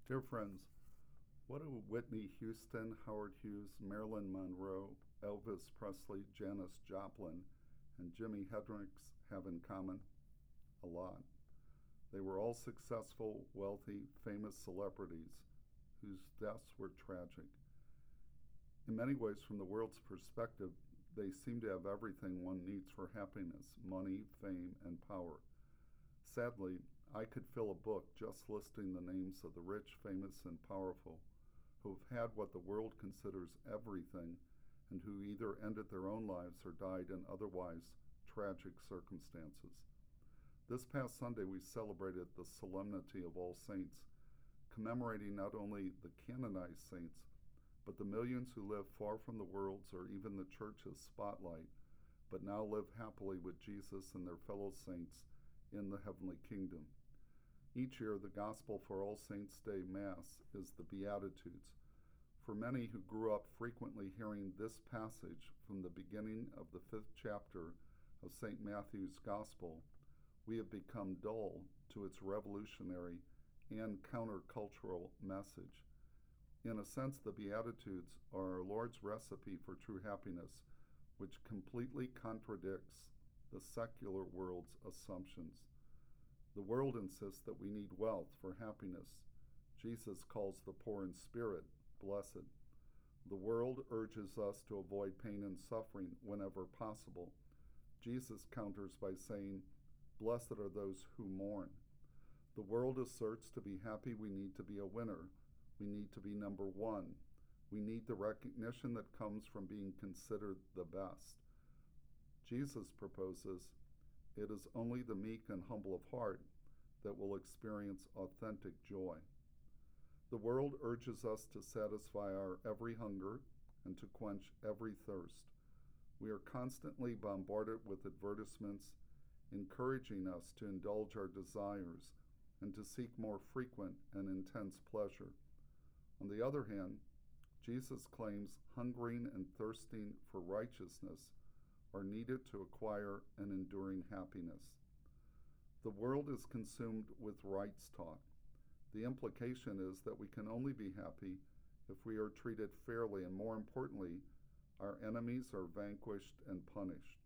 Dear friends, what do Whitney Houston, Howard Hughes, Marilyn Monroe, Elvis Presley, Janis Joplin, and Jimi Hendrix have in common? A lot. They were all successful, wealthy, famous celebrities whose deaths were tragic. In many ways, from the world's perspective, they seem to have everything one needs for happiness: money, fame, and power. Sadly, I could fill a book just listing the names of the rich, famous, and powerful who have had what the world considers everything and who either ended their own lives or died in otherwise tragic circumstances. This past Sunday, we celebrated the Solemnity of All Saints, commemorating not only the canonized saints, but the millions who live far from the world's or even the church's spotlight, but now live happily with Jesus and their fellow saints in the heavenly kingdom. Each year, the Gospel for All Saints' Day Mass is the Beatitudes. For many who grew up frequently hearing this passage from the beginning of the 5th chapter of St. Matthew's Gospel, we have become dull to its revolutionary and countercultural message. In a sense, the Beatitudes are our Lord's recipe for true happiness, which completely contradicts the secular world's assumptions. The world insists that we need wealth for happiness. Jesus calls the poor in spirit blessed. The world urges us to avoid pain and suffering whenever possible. Jesus counters by saying, "Blessed are those who mourn." The world asserts to be happy we need to be a winner. We need to be number one. We need the recognition that comes from being considered the best. Jesus proposes, it is only the meek and humble of heart that will experience authentic joy. The world urges us to satisfy our every hunger and to quench every thirst. We are constantly bombarded with advertisements encouraging us to indulge our desires and to seek more frequent and intense pleasure. On the other hand, Jesus claims hungering and thirsting for righteousness are needed to acquire an enduring happiness. The world is consumed with rights talk. The implication is that we can only be happy if we are treated fairly, and more importantly, our enemies are vanquished and punished.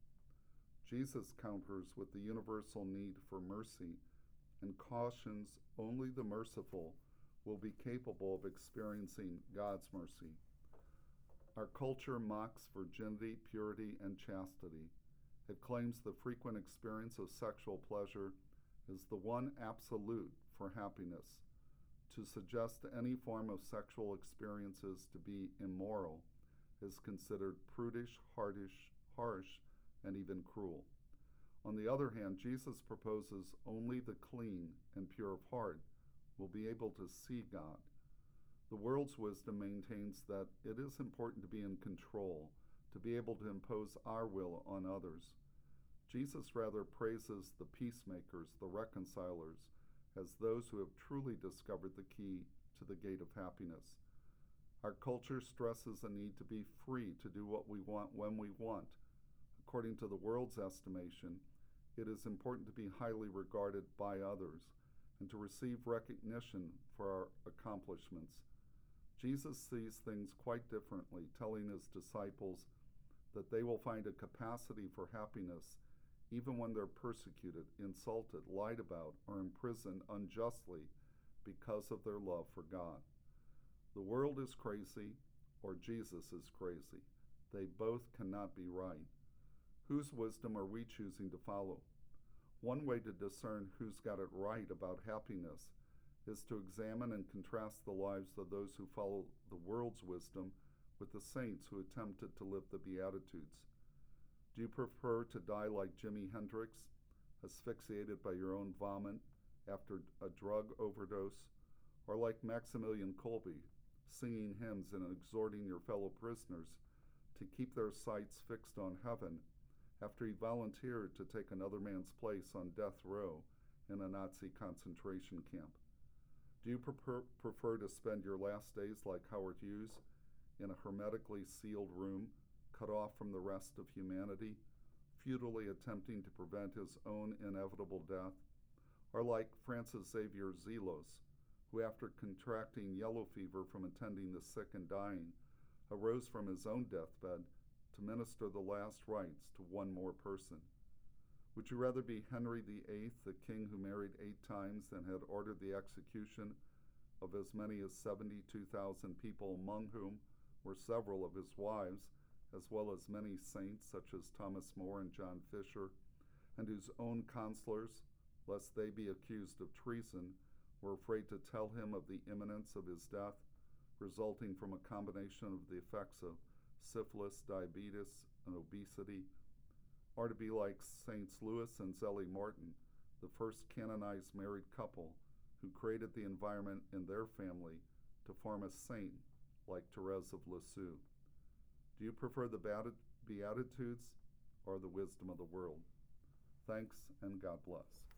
Jesus counters with the universal need for mercy and cautions only the merciful will be capable of experiencing God's mercy. Our culture mocks virginity, purity, and chastity. It claims the frequent experience of sexual pleasure is the one absolute for happiness. To suggest any form of sexual experiences to be immoral is considered prudish, harsh, and even cruel. On the other hand, Jesus proposes only the clean and pure of heart will be able to see God. The world's wisdom maintains that it is important to be in control, to be able to impose our will on others. Jesus rather praises the peacemakers, the reconcilers, as those who have truly discovered the key to the gate of happiness. Our culture stresses the need to be free to do what we want when we want. According to the world's estimation, it is important to be highly regarded by others and to receive recognition for our accomplishments. Jesus sees things quite differently, telling his disciples that they will find a capacity for happiness even when they're persecuted, insulted, lied about, or imprisoned unjustly because of their love for God. The world is crazy, or Jesus is crazy. They both cannot be right. Whose wisdom are we choosing to follow? One way to discern who's got it right about happiness is to examine and contrast the lives of those who follow the world's wisdom with the saints who attempted to live the Beatitudes. Do you prefer to die like Jimi Hendrix, asphyxiated by your own vomit after a drug overdose, or like Maximilian Kolbe, singing hymns and exhorting your fellow prisoners to keep their sights fixed on heaven after he volunteered to take another man's place on death row in a Nazi concentration camp? Do you prefer to spend your last days like Howard Hughes in a hermetically sealed room, cut off from the rest of humanity, futilely attempting to prevent his own inevitable death? Or like Francis Xavier Zelos, who, after contracting yellow fever from attending the sick and dying, arose from his own deathbed to minister the last rites to one more person? Would you rather be Henry VIII, the king who married 8 times and had ordered the execution of as many as 72,000 people, among whom were several of his wives, as well as many saints such as Thomas More and John Fisher, and whose own counselors, lest they be accused of treason, were afraid to tell him of the imminence of his death, resulting from a combination of the effects of syphilis, diabetes, and obesity? Or to be like Saints Louis and Zellie Morton, the first canonized married couple who created the environment in their family to form a saint like Therese of Lisieux? Do you prefer the Beatitudes or the wisdom of the world? Thanks, and God bless.